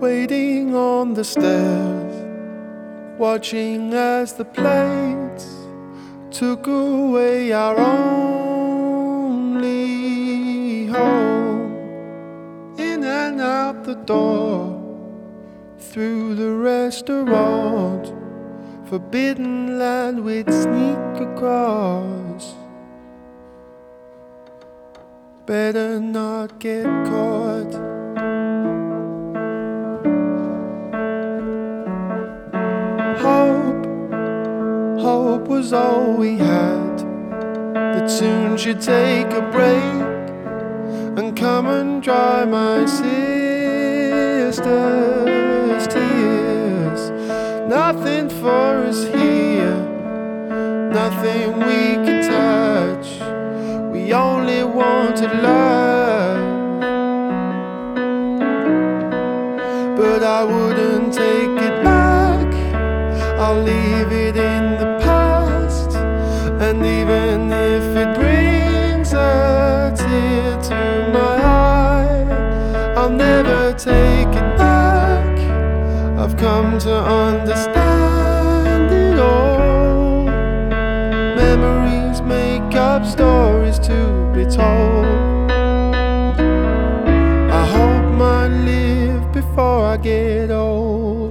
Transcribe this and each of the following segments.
waiting on the stairs, watching as the plates took away our only home. In and out the door, through the restaurant, forbidden land we'd sneak across. Better not get caught. Hope was all we had, that soon she'd take a break and come and dry my sister's tears. Nothing for us here, nothing we could touch. We only wanted love, but I wouldn't take it back. I'll leave it in the past, and even if it brings a tear to my eye, I'll never take it back. I've come to understand it all. Memories make up stories to be told. I hope mine live before I get old.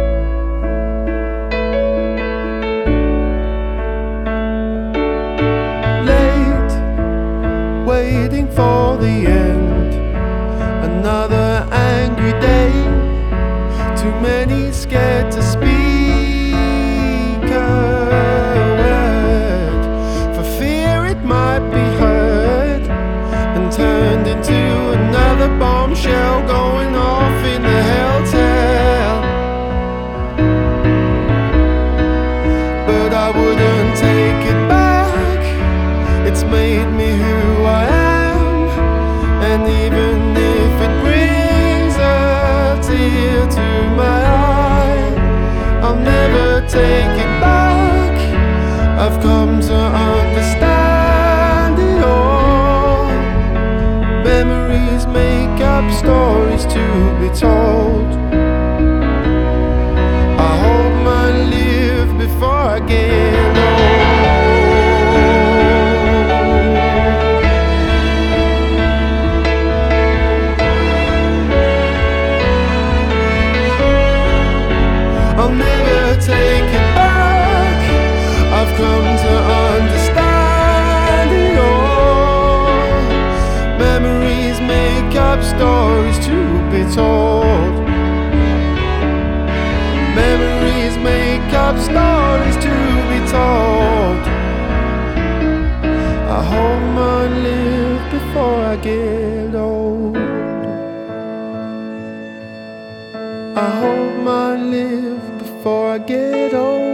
Late, waiting for the end, another angry day. Too many scared to speak a word, for fear it might be heard and turned into another bombshell going off in the helltale. But I wouldn't take it back. It's made me who I am, and even if it brings a tear to my eye, I'll never take it back. I've come to understand it all. Memories make up stories to be told. I hope mine live before I get old. I'll never take it back. I've come to understand it all. Memories make up stories to be told. Memories make up stories to be told. I hope mine live before I get old. I hope mine live before I get old.